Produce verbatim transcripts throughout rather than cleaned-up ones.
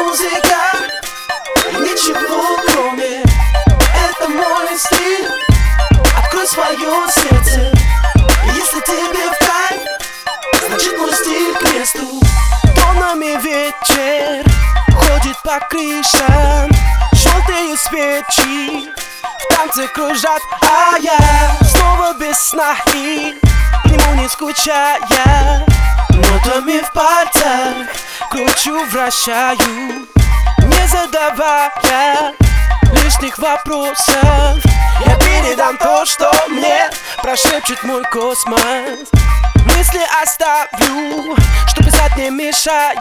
музыка и ничего кроме. Это мой стиль. Открой свое сердце. Если тебе в кайф, значит мой стиль к месту. Тонами вечер ходит по крышам, желтые свечи в танце кружат, а я снова без сна и к нему не скучая. Нотами в пальцах кручу, вращаю, не задавая лишних вопросов. Я передам то, что мне прошепчет мой космос. Мысли оставлю, что писать не мешают,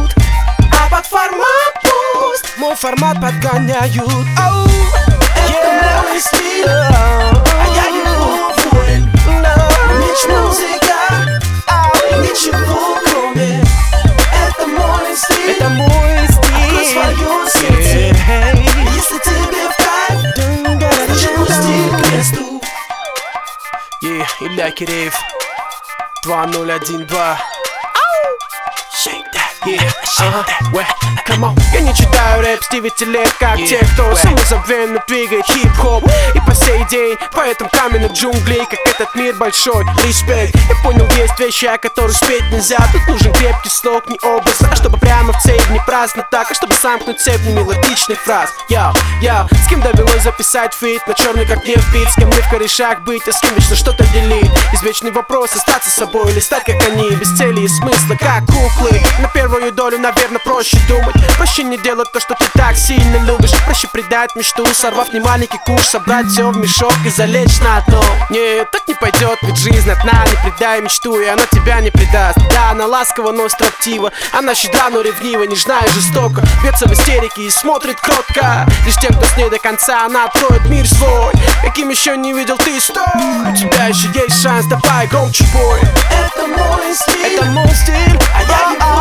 а под формат пусть мой формат подгоняют. Оу, это мой стиль, а я его воин. Ночь, музыка, ничего кроме. Это мой стиль, это мой стиль. Открой свое сердце. Если тебе в кайф, значит мой стиль к месту. Yeah, Илья Киреев, два ноль один два. Shake that, yeah, shake that, well, come on. Я не читаю рэп с девяти лет, как те, кто самозабвенно двигает хип-хоп и по сей день по этим каменным джунглей, как этот мир большой. Респект. Я понял, есть вещи, о которых спеть нельзя. Тут нужен крепкий слог, не образ, а чтобы прямо в цель, не праздно так, а чтобы сомкнуть цепь немелодичных фраз. Яу, яу, с кем довелось записать фит на черный как нефть бит, с кем не в корешах быть, а с кем вечно что-то делить. Извечный вопрос, остаться собой или стать как они, без цели и смысла, как куклы. На первую долю, наверное, проще думать, проще не делать то, что ты так сильно любишь, проще предать мечту, сорвав не маленький куш, собрать все в мешок и залечь на дно. Нет, так не пойдет, ведь жизнь одна, не предай мечту, и она тебя не предаст. Да, она ласкова, но строптива, она щедра, но ревнива, нежна и жестока, бьется в истерике и смотрит кротко. Лишь тем, кто с ней до конца, она откроет мир свой, каким еще не видел ты, стой. У тебя еще есть шанс, давай громче пой. Это мой стиль, это мой стиль, а я его